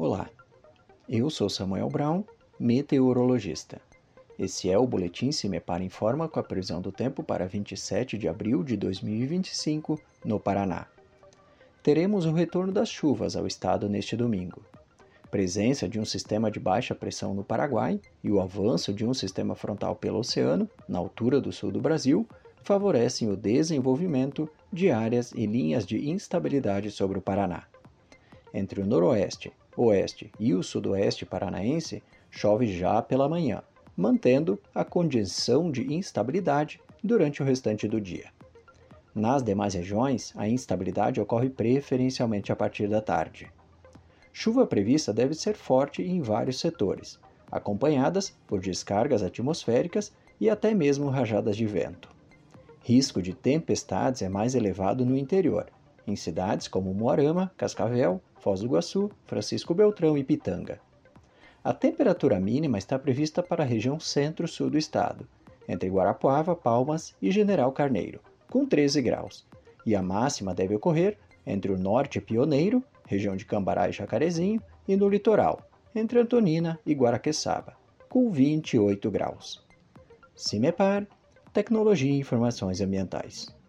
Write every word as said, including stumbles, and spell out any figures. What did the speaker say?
Olá, eu sou Samuel Brown, meteorologista. Esse é o Boletim Se Me Para Informa com a previsão do tempo para vinte e sete de abril de dois mil e vinte e cinco, no Paraná. Teremos o retorno das chuvas ao estado neste domingo. Presença de um sistema de baixa pressão no Paraguai e o avanço de um sistema frontal pelo oceano, na altura do sul do Brasil, favorecem o desenvolvimento de áreas e linhas de instabilidade sobre o Paraná. Entre o noroeste, oeste e o sudoeste paranaense, chove já pela manhã, mantendo a condição de instabilidade durante o restante do dia. Nas demais regiões, a instabilidade ocorre preferencialmente a partir da tarde. Chuva prevista deve ser forte em vários setores, acompanhadas por descargas atmosféricas e até mesmo rajadas de vento. Risco de tempestades é mais elevado no interior, em cidades como Moarama, Cascavel, Foz do Iguaçu, Francisco Beltrão e Pitanga. A temperatura mínima está prevista para a região centro-sul do estado, entre Guarapuava, Palmas e General Carneiro, com treze graus, e a máxima deve ocorrer entre o norte Pioneiro, região de Cambará e Jacarezinho, e no litoral, entre Antonina e Guaraqueçaba, com vinte e oito graus. Cimepar, Tecnologia e Informações Ambientais.